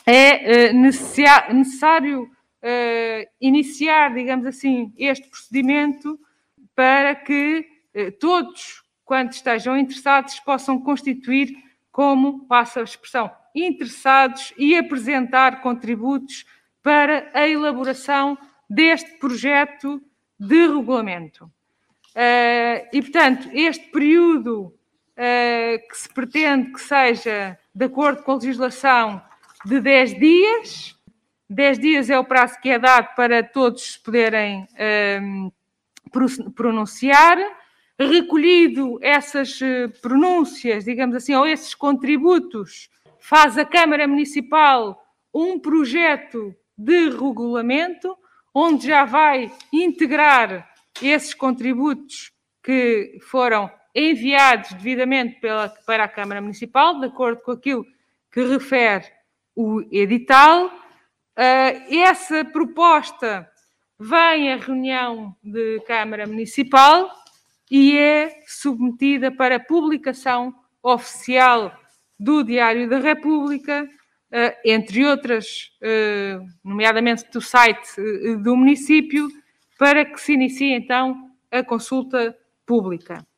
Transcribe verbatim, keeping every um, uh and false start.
é necessário iniciar, digamos assim, este procedimento para que todos, quantos estejam interessados, possam constituir, como passa a expressão, interessados e apresentar contributos para a elaboração deste projeto de regulamento. Uh, e, portanto, este período uh, que se pretende que seja de acordo com a legislação de dez dias, dez dias é o prazo que é dado para todos poderem uh, pronunciar, recolhido essas pronúncias, digamos assim, ou esses contributos, faz a Câmara Municipal um projeto de regulamento, onde já vai integrar esses contributos que foram enviados devidamente pela, para a Câmara Municipal, de acordo com aquilo que refere o edital. Uh, essa proposta vem à reunião de Câmara Municipal e é submetida para publicação oficial do Diário da República, uh, entre outras, uh, nomeadamente do site uh, do município, para que se inicie então a consulta pública.